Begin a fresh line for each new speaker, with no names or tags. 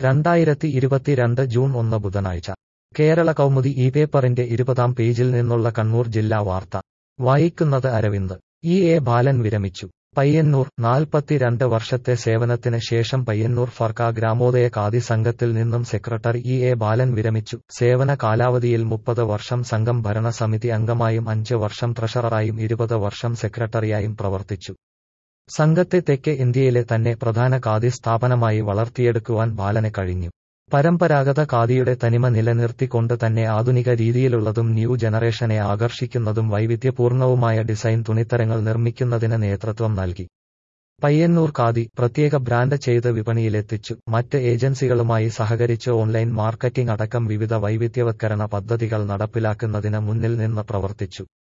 2022 June 1 ബുധനാഴ്ച കേരള കൗമുദി ഈ പേപ്പറിന്റെ 20-ാം പേജിൽ നിന്നുള്ള കണ്ണൂർ ജില്ലാ വാർത്ത വായിക്കുന്നത് അരവിന്ദ്. എ ബാലൻ വിരമിച്ചു. പയ്യന്നൂർ 42 വർഷത്തെ സേവനത്തിന് ശേഷം പയ്യന്നൂർ ഫർക്ക ഗ്രാമോദയ ഖാദി സംഘത്തിൽ നിന്നും സെക്രട്ടറി എ ബാലൻ വിരമിച്ചു. സേവന കാലാവധിയിൽ 30 വർഷം സംഘം ഭരണസമിതി അംഗമായും 5 വർഷം ട്രഷററായും 20 വർഷം സെക്രട്ടറിയായും പ്രവർത്തിച്ചു. സംഘത്തെ തെക്കേ ഇന്ത്യയിലെ തന്നെ പ്രധാന ഖാദി സ്ഥാപനമായി വളർത്തിയെടുക്കുവാൻ ബാലന് കഴിഞ്ഞു. പരമ്പരാഗത ഖാദിയുടെ തനിമ നിലനിർത്തിക്കൊണ്ട് തന്നെ ആധുനിക രീതിയിലുള്ളതും ന്യൂ ജനറേഷനെ ആകർഷിക്കുന്നതും വൈവിധ്യപൂർണവുമായ ഡിസൈൻ തുണിത്തരങ്ങൾ നിർമ്മിക്കുന്നതിന് നേതൃത്വം നൽകി. പയ്യന്നൂർ ഖാദി പ്രത്യേക ബ്രാൻഡ് ചെയ്ത് വിപണിയിലെത്തിച്ചു. മറ്റ് ഏജൻസികളുമായി സഹകരിച്ച് ഓൺലൈൻ മാർക്കറ്റിംഗ് അടക്കം വിവിധ വൈവിധ്യവത്കരണ പദ്ധതികൾ നടപ്പിലാക്കുന്നതിന് മുന്നിൽ നിന്ന് പ്രവർത്തിച്ചു.